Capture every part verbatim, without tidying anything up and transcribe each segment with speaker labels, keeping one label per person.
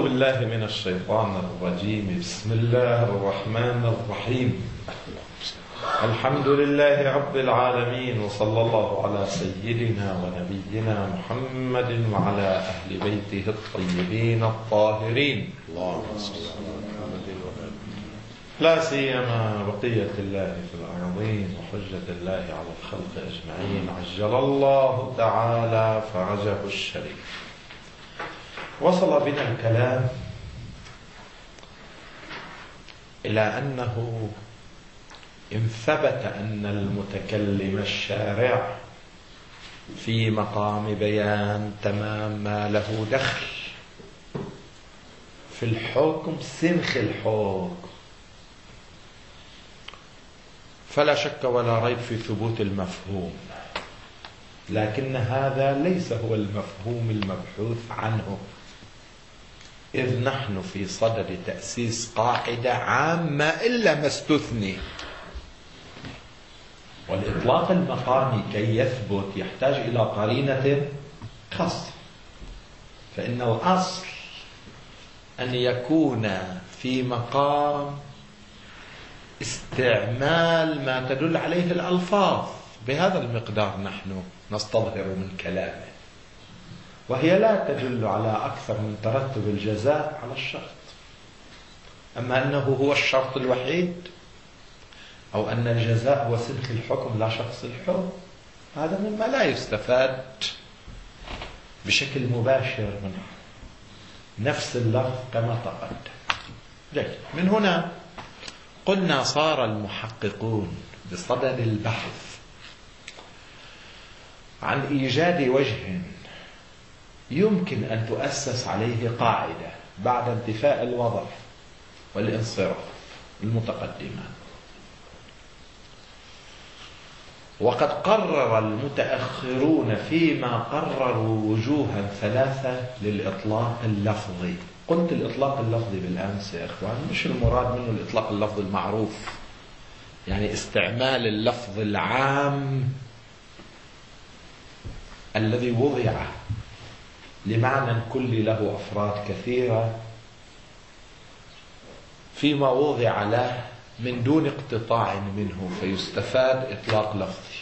Speaker 1: بالله من الشيطان الرجيم. بسم الله الرحمن الرحيم. الحمد لله رب العالمين، وصلى الله على سيدنا ونبينا محمد وعلى أهل بيته الطيبين الطاهرين، اللهم صل على محمد وآله، لا سيما بقية الله في الأرضين وحجة الله على الخلق أجمعين، عجل الله تعالى فرجه الشريف. وصل بنا الكلام إلى أنه إن ثبت أن المتكلم الشارع في مقام بيان تمام ما له دخل في الحكم سنخ الحكم، فلا شك ولا ريب في ثبوت المفهوم، لكن هذا ليس هو المفهوم المبحوث عنه، إذ نحن في صدد تأسيس قاعدة عامة إلا ما استثني. والإطلاق المقامي كي يثبت يحتاج إلى قرينة خاصة، فإن الأصل أن يكون في مقام استعمال ما تدل عليه الألفاظ، بهذا المقدار نحن نستظهر من كلامه، وهي لا تدل على أكثر من ترتب الجزاء على الشرط. أما أنه هو الشرط الوحيد، أو أن الجزاء هو سلك الحكم لا شخص الحكم، هذا مما لا يستفاد بشكل مباشر من نفس اللفظ كما تقدم. جيد. من هنا قلنا صار المحققون بصدد البحث عن إيجاد وجه يمكن أن تؤسس عليه قاعدة بعد انتفاء الوضع والانصراف المتقدمان. وقد قرر المتأخرون فيما قرروا وجوها ثلاثة للإطلاق اللفظي. قلت الإطلاق اللفظي بالأمس يا إخوان، مش المراد منه الإطلاق اللفظي المعروف، يعني استعمال اللفظ العام الذي وضع لمعنى كلي له أفراد كثيرة فيما وضع له من دون اقتطاع منه، فيستفاد إطلاق لفظي،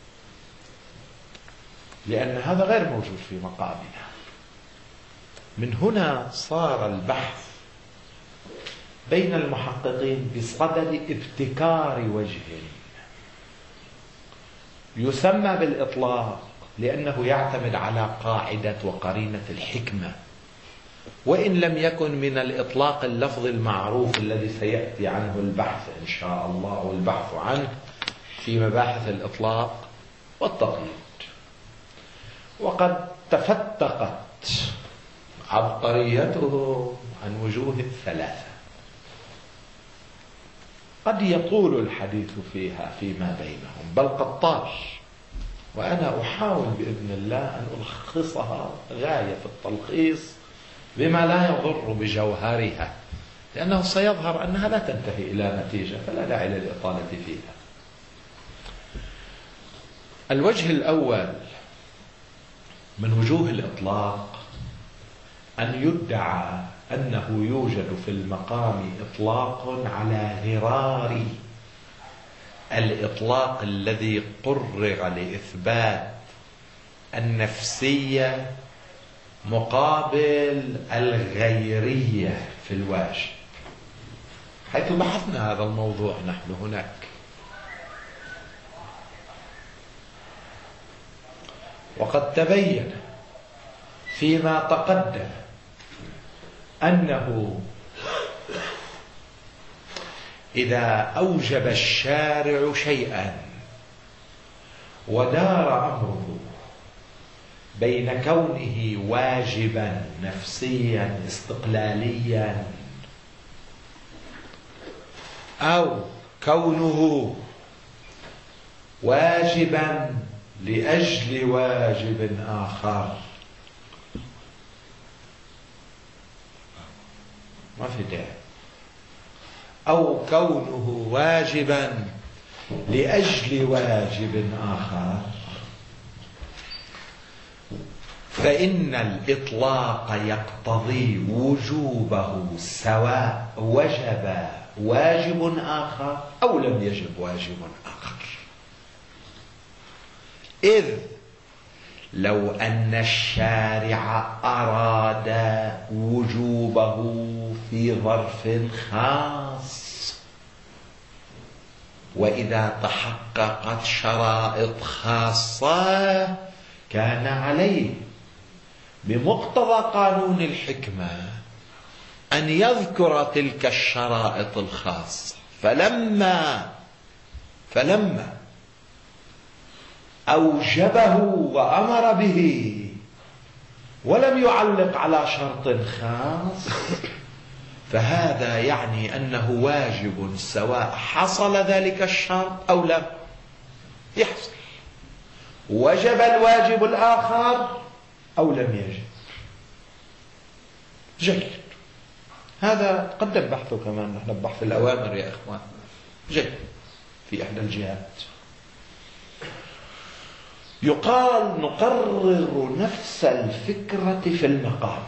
Speaker 1: لأن هذا غير موجود في مقامنا. من هنا صار البحث بين المحققين بصدد ابتكار وجه يسمى بالإطلاق، لأنه يعتمد على قاعدة وقرينة الحكمة، وإن لم يكن من الإطلاق اللفظ المعروف الذي سيأتي عنه البحث إن شاء الله، أو البحث عنه في مباحث الإطلاق والتقييد. وقد تفتقت عبقريته عن وجوه الثلاثة، قد يطول الحديث فيها فيما بينهم، بل قد طال، وأنا أحاول بإذن الله أن ألخصها غاية التلخيص بما لا يضر بجوهرها، لأنه سيظهر أنها لا تنتهي إلى نتيجة، فلا داعي للإطالة فيها. الوجه الأول من وجوه الإطلاق أن يدعى أنه يوجد في المقام إطلاق على غرار الإطلاق الذي قرر لإثبات النفسية مقابل الغيرية في الواجب، حيث بحثنا هذا الموضوع نحن هناك. وقد تبين فيما تقدم أنه إذا أوجب الشارع شيئا ودار أمره بين كونه واجبا نفسيا استقلاليا أو كونه واجبا لأجل واجب آخر، ما في داعي، أو كونه واجبا لأجل واجب آخر، فإن الإطلاق يقتضي وجوبه سواء وجب واجب آخر أو لم يجب واجب آخر. إذ لو أن الشارع أراد وجوبه في ظرف خاص، وإذا تحققت شرائط خاصة كان عليه بمقتضى قانون الحكمة أن يذكر تلك الشرائط الخاصة. فلما فلما أوجبه وأمر به ولم يعلق على شرط خاص، فهذا يعني أنه واجب سواء حصل ذلك الشرط أو لم يحصل، وجب الواجب الآخر أو لم يجب. جيد، هذا قدم بحثه كمان، نحن بحث الأوامر يا إخوان. جيد، في إحدى الجهات يقال نقرر نفس الفكرة في المقام،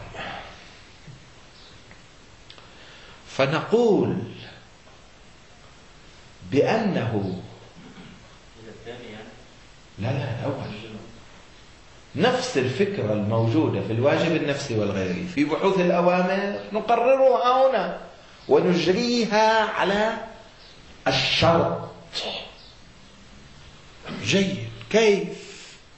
Speaker 1: فنقول بأنه لا لا الأول نفس الفكرة الموجودة في الواجب النفسي والغيري في بحوث الأوامر نقررها هنا ونجريها على الشرط. جيد، كيف؟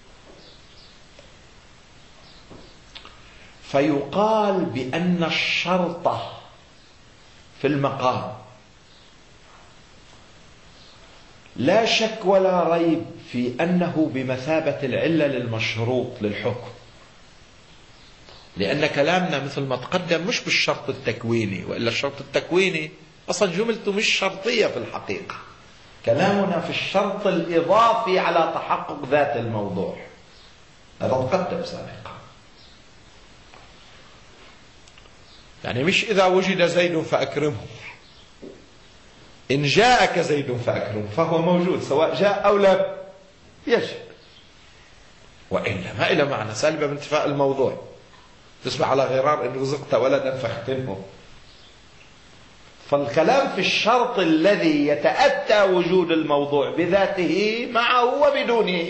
Speaker 1: فيقال بأن الشرط في المقام لا شك ولا ريب في أنه بمثابة العلة للمشروط للحكم، لأن كلامنا مثل ما تقدم مش بالشرط التكويني، وإلا الشرط التكويني أصلا جملته مش شرطية في الحقيقة. كلامنا في الشرط الإضافي على تحقق ذات الموضوع، هذا تقدم سابقا. يعني مش إذا وجد زيد فأكرمه، إن جاءك زيد فأكرمه فهو موجود سواء جاء أو لا يجب، وإلا ما إلى معنى سالبة بانتفاء الموضوع. تسمع على غرار إن رزقت ولدا فاختنه. فالكلام في الشرط الذي يتأتى وجود الموضوع بذاته معه وبدونه.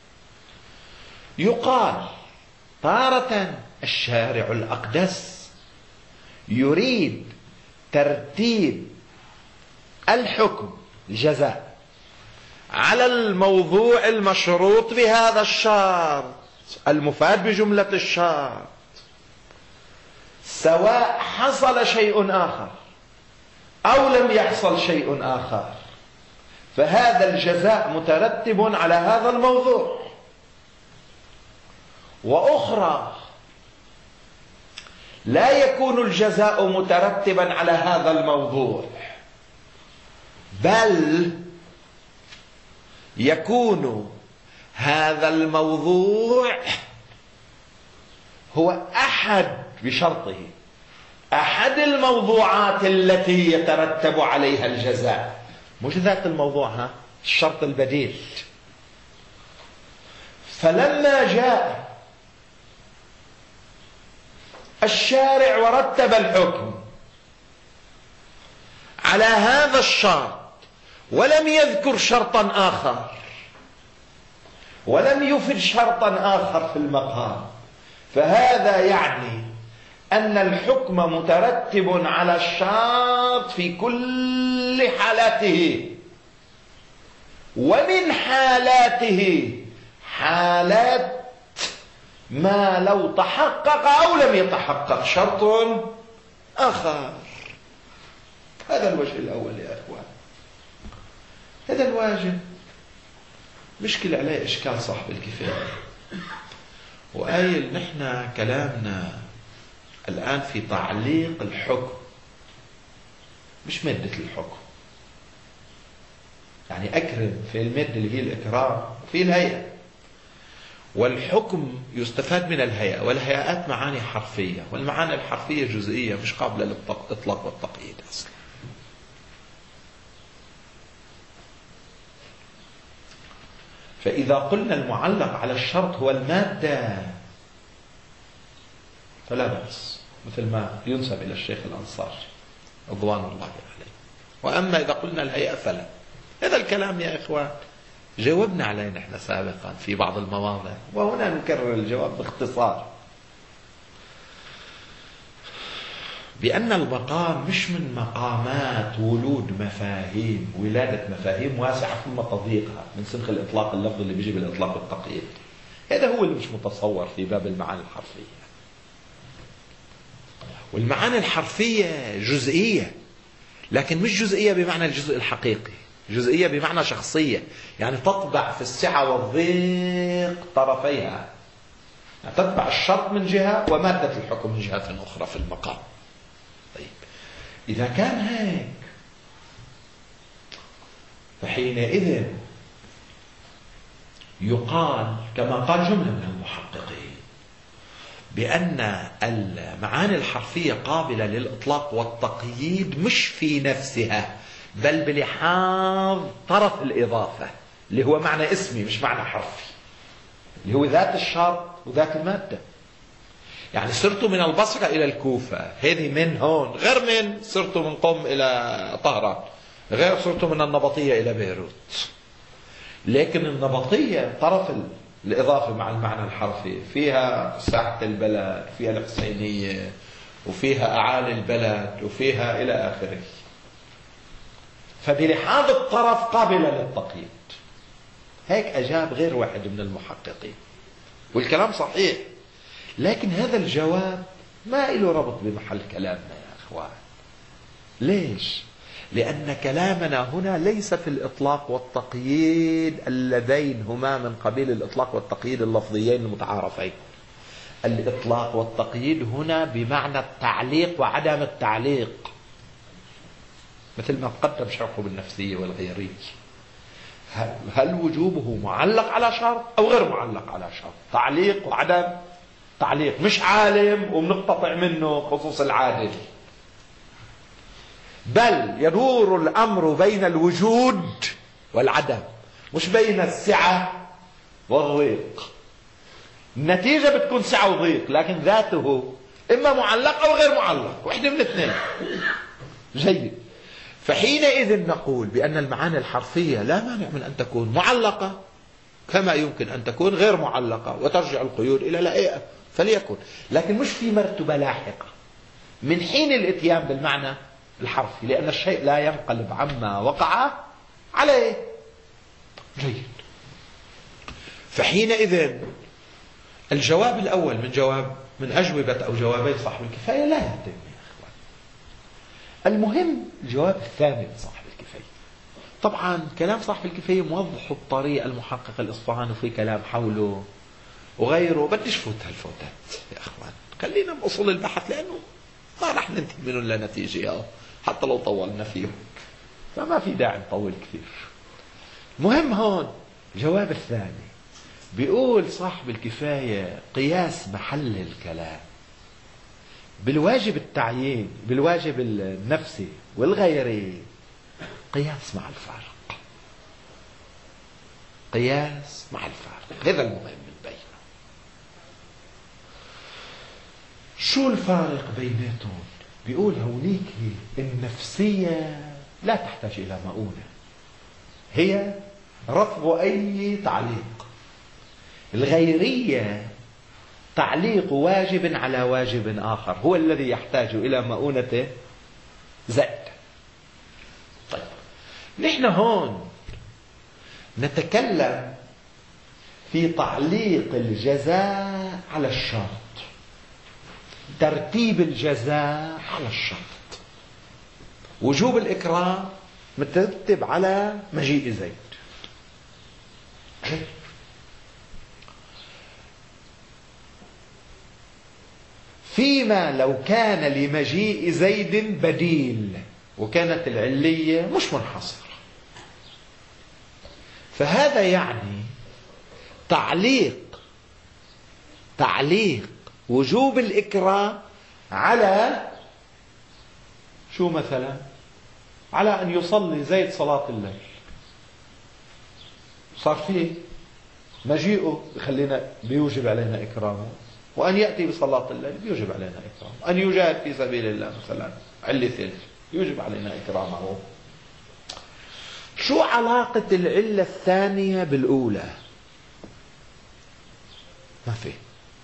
Speaker 1: يقال تارة الشارع الأقدس يريد ترتيب الحكم الجزاء على الموضوع المشروط بهذا الشرط المفاد بجملة الشرط، سواء حصل شيء آخر أو لم يحصل شيء آخر، فهذا الجزاء مترتب على هذا الموضوع. وأخرى لا يكون الجزاء مترتبا على هذا الموضوع، بل يكون هذا الموضوع هو أحد بشرطه أحد الموضوعات التي يترتب عليها الجزاء، مش ذات الموضوع، ها الشرط البديل. فلما جاء الشارع ورتب الحكم على هذا الشرط ولم يذكر شرطا آخر ولم يفد شرطا آخر في المقام، فهذا يعني أن الحكم مترتب على الشرط في كل حالاته، ومن حالاته حالات ما لو تحقق أو لم يتحقق شرط آخر. هذا الوجه الأول يا أخوان. هذا الواجب مشكلة عليه إشكال صاحب الكفاية، وقايل نحن كلامنا الآن في تعليق الحكم مش مادة الحكم. يعني أكرم في المادة اللي هي الإكرام في الهيئة، والحكم يستفاد من الهيئة، والهيئات معاني حرفية، والمعاني الحرفية جزئية مش قابلة للإطلاق والتقييد أصلا. فإذا قلنا المعلق على الشرط هو المادة فلا بأس، مثل ما ينسب إلى الشيخ الأنصاري رضوان الله عليه. وأما إذا قلنا الهيئة فلا. هذا الكلام يا إخوان جاوبنا عليه نحن سابقا في بعض المواضع، وهنا نكرر الجواب باختصار، بأن المقام مش من مقامات ولود مفاهيم، ولادة مفاهيم واسعة ثم تضييقها من سنخ الإطلاق اللفظي اللي بيجي بالإطلاق والتقييد. هذا هو اللي مش متصور في باب المعاني الحرفية. والمعاني الحرفية جزئية، لكن مش جزئية بمعنى الجزء الحقيقي، جزئية بمعنى شخصية، يعني تطبع في السعة والضيق طرفيها، يعني تتبع الشرط من جهة ومادة الحكم من جهة أخرى في المقام. طيب إذا كان هيك فحينئذ يقال كما قال جملة من المحققين بأن المعاني الحرفية قابلة للإطلاق والتقييد مش في نفسها، بل بلحاظ طرف الإضافة اللي هو معنى اسمي مش معنى حرفي، اللي هو ذات الشرط وذات المادة. يعني سرت من البصرة إلى الكوفة، هذه من هون غير من سرت من قم إلى طهران، غير سرت من النبطية إلى بيروت. لكن النبطية طرف الإضافة مع المعنى الحرفي، فيها ساحة البلد، فيها الحسينية، وفيها أعالي البلد، وفيها إلى آخره. فبلحاظ الطرف قابلة للتقييد. هيك أجاب غير واحد من المحققين، والكلام صحيح، لكن هذا الجواب ما له ربط بمحل كلامنا يا أخوان. ليش؟ لأن كلامنا هنا ليس في الإطلاق والتقييد اللذين هما من قبيل الإطلاق والتقييد اللفظيين المتعارفين. الإطلاق والتقييد هنا بمعنى التعليق وعدم التعليق، مثل ما تقدم شرحه بالنفسية والغيرية. هل وجوبه معلق على شرط أو غير معلق على شرط؟ تعليق وعدم تعليق، مش عالم وبنقتطع منه خصوص العادل، بل يدور الأمر بين الوجود والعدم، مش بين السعة والضيق. النتيجة بتكون سعة وضيق، لكن ذاته إما معلق أو غير معلق، واحدة من الاثنين. جيد. فحينئذ نقول بأن المعاني الحرفية لا مانع من أن تكون معلقة كما يمكن أن تكون غير معلقة، وترجع القيود إلى لائقة فليكن، لكن مش في مرتبة لاحقة من حين الاتيان بالمعنى الحرفي، لأن الشيء لا ينقلب عما وقع عليه. جيد. فحينئذ الجواب الأول من جواب من أجوبة أو جوابين صاحب الكفاية لا يتم يا أخوان. المهم الجواب الثاني لصاحب الكفاية. طبعا كلام صاحب الكفاية موضح الطريق المحقق الإصفهاني في كلام حوله وغيره، بديش فوت هالفوتات يا أخوان، خلينا بأصول البحث لأنه ما راح ننتهي منهم لنتيجة حتى لو طولنا فيهم، فما في داعي نطول كثير. المهم هون الجواب الثاني بيقول صاحب الكفاية قياس محل الكلام بالواجب التعيين بالواجب النفسي والغيري قياس مع الفارق، قياس مع الفارق، هذا المهم من بينه. شو الفارق بيناتهم؟ بيقول هونيك النفسية لا تحتاج إلى مؤونة، هي رفض أي تعليق. الغيرية تعليق واجب على واجب آخر هو الذي يحتاج إلى مؤونته زائد. طيب نحن هون نتكلم في تعليق الجزاء على الشرط، ترتيب الجزاء على الشرط، وجوب الإكرام مترتب على مجيء زيد. فيما لو كان لمجيء زيد بديل وكانت العلية مش منحصرة، فهذا يعني تعليق تعليق وجوب الإكرام على شو مثلا؟ على أن يصلي زيد صلاة الليل، صار فيه مجيئه بخلينا بيوجب علينا إكرامه، وأن يأتي بصلاة الليل يوجب علينا إكرامه، أن يجاهد في سبيل الله مثلا علة ثلث يوجب علينا إكرامه. شو علاقة العلة الثانية بالأولى؟ ما في.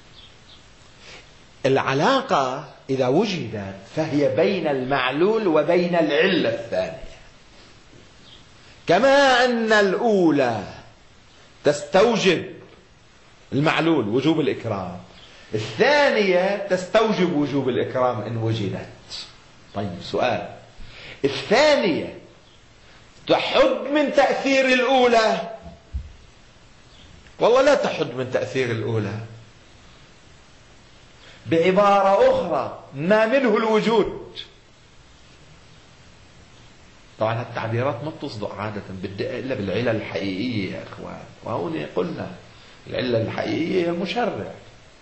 Speaker 1: العلاقة إذا وجدت فهي بين المعلول وبين العلة الثانية، كما أن الأولى تستوجب المعلول وجوب الإكرام، الثانية تستوجب وجوب الإكرام إن وجدت. طيب سؤال، الثانية تحد من تأثير الأولى والله لا تحد من تأثير الأولى؟ بعبارة أخرى، ما منه الوجود. طبعا التعبيرات ما بتصدق عادة بالدقة إلا بالعلة الحقيقية يا إخوان، وهون قلنا العلة الحقيقية هي المشرع.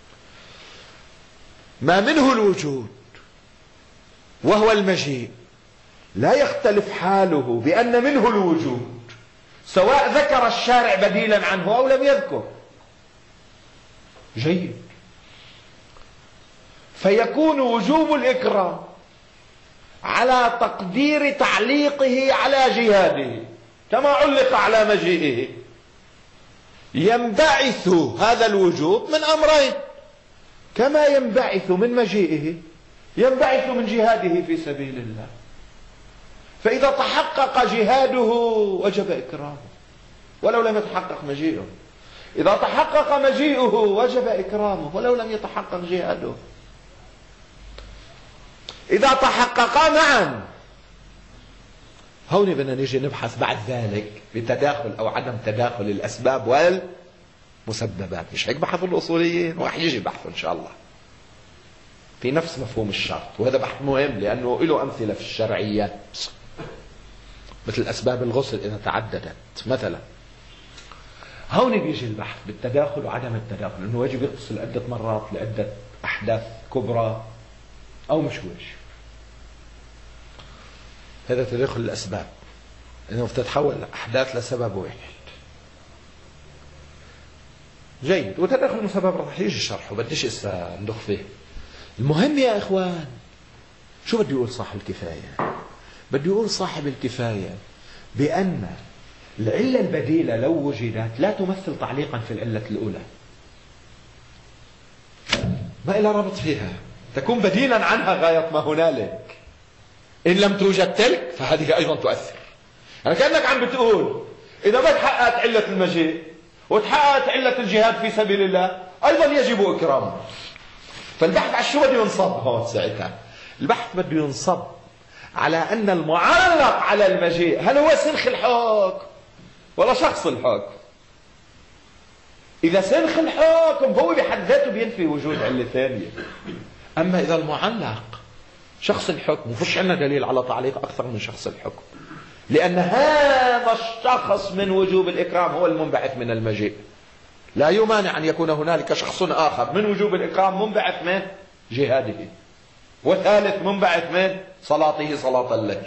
Speaker 1: ما منه الوجود وهو المجيء لا يختلف حاله بأن منه الوجود، سواء ذكر الشارع بديلا عنه أو لم يذكر. جيد. فيكون وجوب الإكرام على تقدير تعليقه على جهاده كما علق على مجيئه. ينبعث هذا الوجوب من أمرين، كما ينبعث من مجيئه ينبعث من جهاده في سبيل الله. فإذا تحقق جهاده وجب إكرامه ولو لم يتحقق مجيئه، إذا تحقق مجيئه وجب إكرامه ولو لم يتحقق جهاده. إذا تحققا معا، هون بدنا نيجي نبحث بعد ذلك بتداخل أو عدم تداخل الأسباب والمسببات. مش هيك بحث الأصوليين، وراح يجي بحثه إن شاء الله في نفس مفهوم الشرط، وهذا بحث مهم لأنه له أمثلة في الشرعيات، مثل أسباب الغسل إذا تعددت مثلا. هون بيجي البحث بالتداخل وعدم التداخل، إنه يجب يغسل عدة مرات لعدة أحداث كبرى أو مش واجب. هذا تداخل الأسباب، إنه بتتحول أحداث لسبب واحد. جيد. وتداخل المسبب رح يجي شرحه، بديش إسا ندخ فيه. المهم يا إخوان، شو بده يقول صاحب الكفاية؟ بده يقول صاحب الكفاية بأن العلة البديلة لو وجدت لا تمثل تعليقا في العلة الأولى، ما إلى ربط فيها، تكون بديلا عنها غاية ما هنالك. إن لم توجد تلك فهذه أيضا تؤثر. يعني كأنك عم بتقول إذا ما تحققت علة المجيء وتحققت علة الجهاد في سبيل الله أيضا يجب إكرامه. فالبحث على شو بده ينصب هون ساعتها؟ البحث بده ينصب على أن المعلق على المجيء هل هو سنخ الحكم ولا شخص الحكم؟ إذا سنخ الحكم هو بحد ذاته بينفي وجود علة ثانية. أما إذا المعلق شخص الحكم، وفيش عندنا دليل على تعليق أكثر من شخص الحكم، لأن هذا الشخص من وجوب الإكرام هو المنبعث من المجيء. لا يمانع أن يكون هنالك شخص آخر من وجوب الإكرام منبعث من جهاده، وثالث منبعث من صلاته صلاة الليل.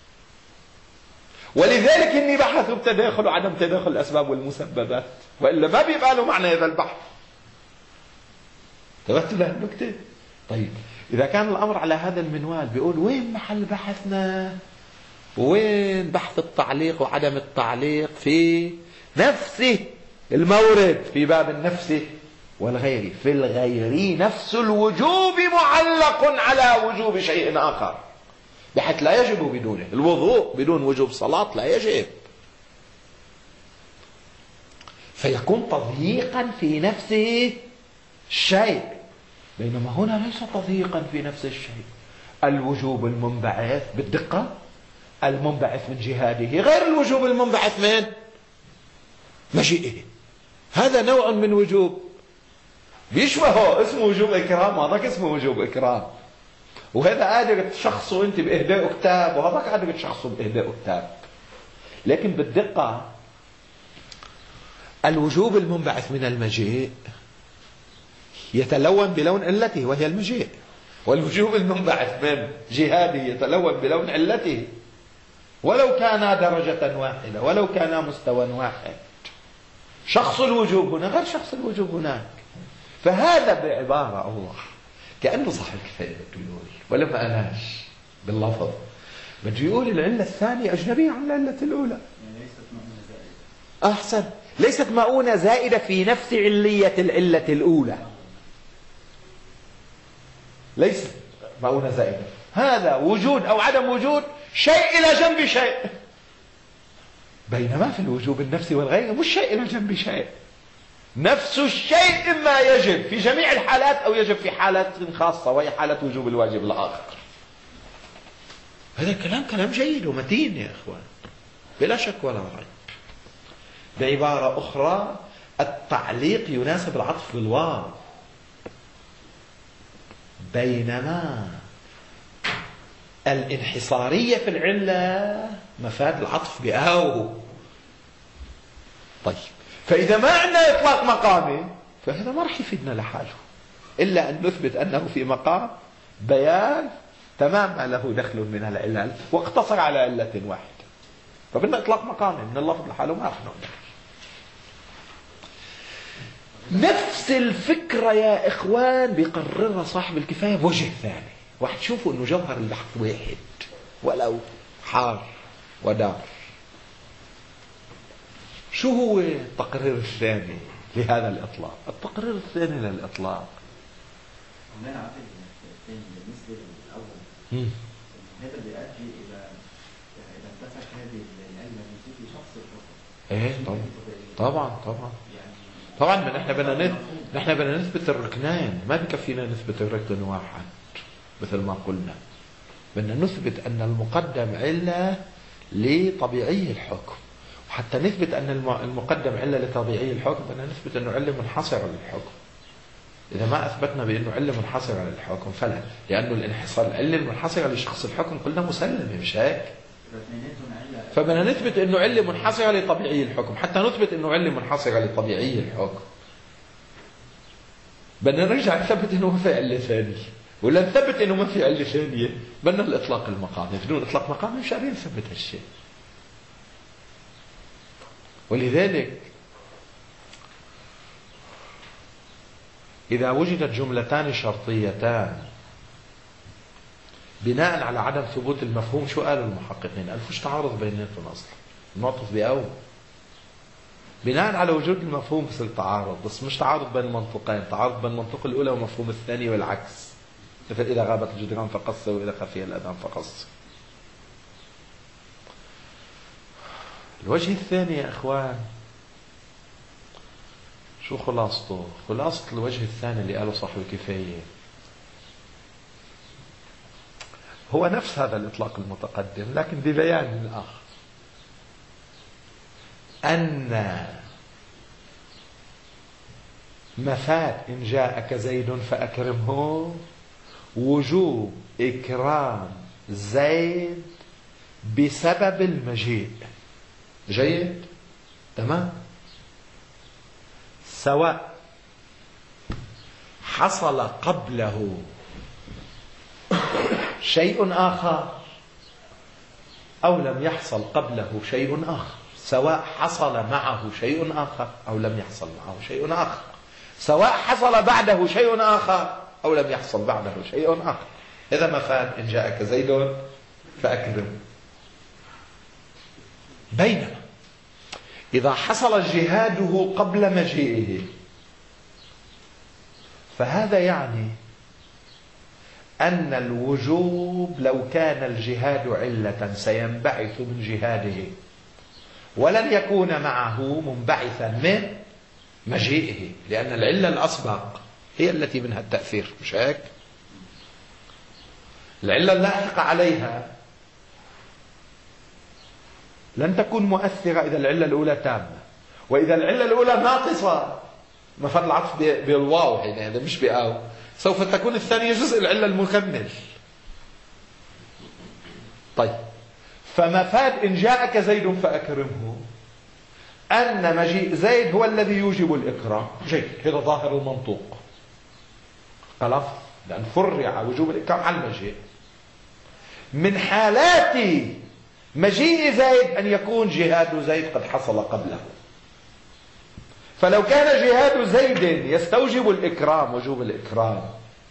Speaker 1: ولذلك إني بحثوا بتداخل وعدم تداخل الأسباب والمسببات، وإلا ما بيبقى له معنى هذا البحث. انتبهتوا لهالنكتة؟ طيب إذا كان الأمر على هذا المنوال، بيقول وين محل بحثنا؟ وين بحث التعليق وعدم التعليق في نفسه المورد في باب النفس والغير؟ في الغير نفس الوجوب معلق على وجوب شيء آخر، بحيث لا يجب بدونه. الوضوء بدون وجوب صلاة لا يجب، فيكون تضييقا في نفسه الشيء، بينما هنا ليس تضييقا في نفس الشيء. الوجوب المنبعث بالدقة المنبعث من جهاده غير الوجوب المنبعث من مجيئه. هذا نوع من وجوب بيشبهه، اسمه وجوب إكرام، وهذاك اسمه وجوب إكرام. وهذا قادر تشخصه أنت بإهداء كتاب، وهذاك قادر تشخصه بإهداء كتاب. لكن بالدقة الوجوب المنبعث من المجيء يتلون بلون علته وهي المجيء، والوجوب المنبعث من جهاده يتلون بلون علته، ولو كان درجة واحدة ولو كان مستوى واحد. شخص الوجوب هنا غير شخص الوجوب هناك. فهذا بعبارة أوضح، كأنه صاحب الكفاية بده يقول، ولا ما قالهاش باللفظ، بده يقول العلة الثانية أجنبية عن العلة الأولى.
Speaker 2: يعني ليست مؤونة زائدة.
Speaker 1: أحسن، ليست مؤونة زائدة في نفس علية العلة الأولى، ليست مؤونة زائدة. هذا وجود أو عدم وجود شيء إلى جنب شيء، بينما في الوجوب النفسي والغير مش شيء إلى جنب شيء، نفس الشيء إما يجب في جميع الحالات أو يجب في حالات خاصة، وهي حالة وجوب الواجب الآخر. هذا الكلام كلام جيد ومتين يا إخوان بلا شك ولا ريب. بعبارة أخرى، التعليق يناسب العطف بالواو، بينما الانحصارية في العلة مفاد العطف بأو. طيب، فإذا ما عندنا إطلاق مقامي فهذا ما راح يفيدنا لحاله، إلا أن نثبت أنه في مقام بيان تمام ما له دخل من العلل واقتصر على علة واحدة. فبدنا إطلاق مقامي من اللفظ لحاله ما راح نقدر. نفس الفكرة يا إخوان بيقررها صاحب الكفاية بوجه ثاني، واحد شوفوا أنه جوهر البحث واحد ولو حار ودار. شو هو التقرير الثاني لهذا الإطلاق؟ التقرير الثاني للإطلاق
Speaker 2: عمال عقل الثاني بالنسبة للأول، هذا بيؤدي إلى إذا انتفت هذه العلة من في شخص الحكم.
Speaker 1: إيه طبعا طبعا طبعا طبعا. ما نحن بدنا نثبت نحن بدنا نثبت الركنين، ما بكفينا نثبت الركن واحد مثل ما قلنا. بدنا نثبت أن المقدم علة لطبيعي الحكم، وحتى نثبت أن المقدم علة لطبيعي الحكم بدنا نثبت أنه علة منحصرة للحكم. إذا ما أثبتنا بأنه علة منحصرة للحكم فلا، لأنه الانحصار العلة المنحصرة لشخص الحكم قلنا مسلمة مش هيك؟ فبدنا نثبت أنه علة منحصرة لطبيعي الحكم. حتى نثبت أنه علة منحصرة لطبيعي الحكم بدنا نرجع نثبت أنه ما في علة ثانية، ولا نثبت أنه ما في علة ثانية بدنا الإطلاق المقامي. بدون إطلاق مقامي مش قادرين نثبت هالشيء. ولذلك إذا وجدت جملتان شرطيتان بناء على عدم ثبوت المفهوم، شو قالوا المحققين؟ قالوا فيش تعارض بيناتهم أصلا، المعطف بأو بناء على وجود المفهوم بصير تعارض، بس مش تعارض بين منطقين، تعارض بين المنطق الأولى ومفهوم الثاني والعكس. مثل إذا غابت الجدران فقص، وإذا خفي الأذان فقص. الوجه الثاني يا إخوان شو خلاصته؟ خلاصة الوجه الثاني اللي قاله صاحب الكفاية هو نفس هذا الإطلاق المتقدم لكن ببيان آخر، أن مفاد إن جاءك زيد فأكرمه وجوب إكرام زيد بسبب المجيء. جيد؟ تمام؟ سواء حصل قبله شيء آخر أو لم يحصل قبله شيء آخر، سواء حصل معه شيء آخر أو لم يحصل معه شيء آخر، سواء حصل بعده شيء آخر أو لم يحصل بعده شيء آخر. إذا مفاد إن جاءك زيد فأكرم. بينما إذا حصل جهاده قبل مجيئه فهذا يعني أن الوجوب لو كان الجهاد علة سينبعث من جهاده ولن يكون معه منبعثا من مجيئه، لأن العلة الأسبق هي التي منها التأثير، مش هيك؟ العلة اللاحقة عليها لن تكون مؤثرة إذا العلة الأولى تامة، وإذا العلة الأولى ناقصة مفاد العطف بالواو هنا هذا مش بأو، سوف تكون الثانية جزء العلة المكمل. طيب، فمفاد إن جاءك زيد فأكرمه أن مجيء زيد هو الذي يوجب الإكرام. جيد، هذا ظاهر المنطوق خلاص، لأن فرع وجوب الإكرام على المجيء. من حالات مجيء زيد أن يكون جهاد زيد قد حصل قبله، فلو كان جهاد زيد يستوجب الإكرام وجوب الإكرام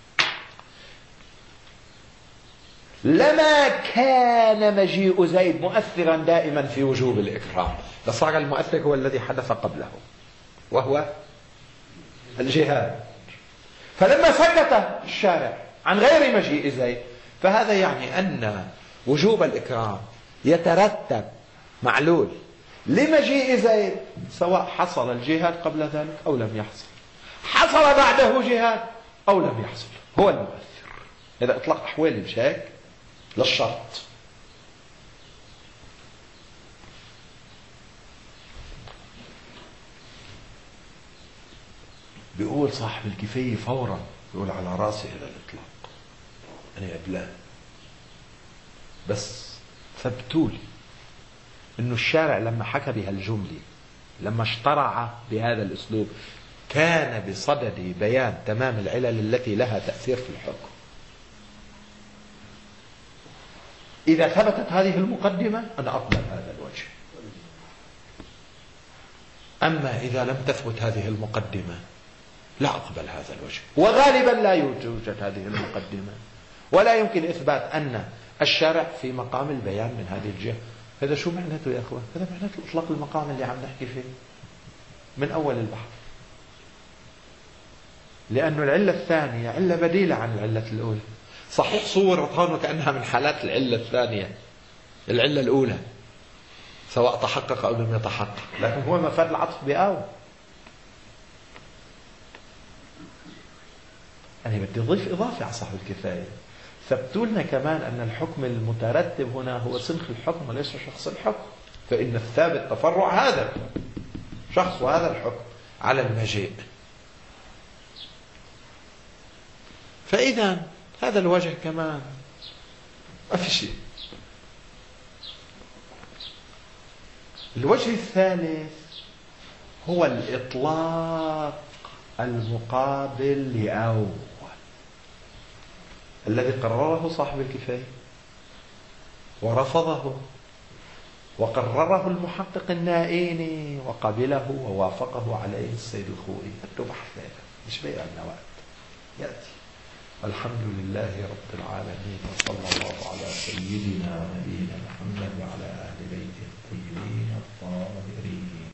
Speaker 1: لما كان مجيء زيد مؤثرا دائما في وجوب الإكرام، لصار المؤثر هو الذي حدث قبله وهو الجهاد. فلما سكت الشارع عن غير مجيء زيد فهذا يعني أن وجوب الإكرام يترتب معلول لمجيء زيد، سواء حصل الجهاد قبل ذلك أو لم يحصل، حصل بعده جهاد أو لم يحصل، هو المؤثر. إذا إطلاق أحوال مش هيك للشرط. بيقول صاحب الكفاية فورا، بيقول على راسي هذا الإطلاق، أنا قبلان، بس ثبتولي إنه الشارع لما حكى بهالجملة، لما اشترع بهذا الأسلوب، كان بصدد بيان تمام العلل التي لها تأثير في الحكم. إذا ثبتت هذه المقدمة أنا أقبل هذا الوجه، أما إذا لم تثبت هذه المقدمة لا أقبل هذا الوجه. وغالبا لا يوجد هذه المقدمة، ولا يمكن إثبات أن الشارع في مقام البيان من هذه الجهة. هذا شو معناته يا أخوان؟ هذا معناته إطلاق المقام اللي عم نحكي فيه من أول البحث، لأن العلة الثانية علة بديلة عن العلة الأولى. صحيح صورت هون وكأنها من حالات العلة الثانية العلة الأولى سواء تحقق أو لم يتحقق، لكن هو مفاد العطف بأو. أنا بدي أضيف إضافة على صاحب الكفاية، ثبتوا لنا كمان أن الحكم المترتب هنا هو سنخ الحكم وليس شخص الحكم، فإن الثابت تفرع هذا شخص وهذا الحكم على المجيء. فإذا هذا الوجه كمان ما في شيء. الوجه الثالث هو الإطلاق المقابل لأول الذي قرره صاحب الكفاية ورفضه، وقرره المحقق النائيني وقبله ووافقه عليه السيد الخوئي. أنتم بحث مش بيع النوات يأتي. الحمد لله رب العالمين، وصلى الله على سيدنا نبينا محمد وعلى آل بيته الطيبين الطاهرين.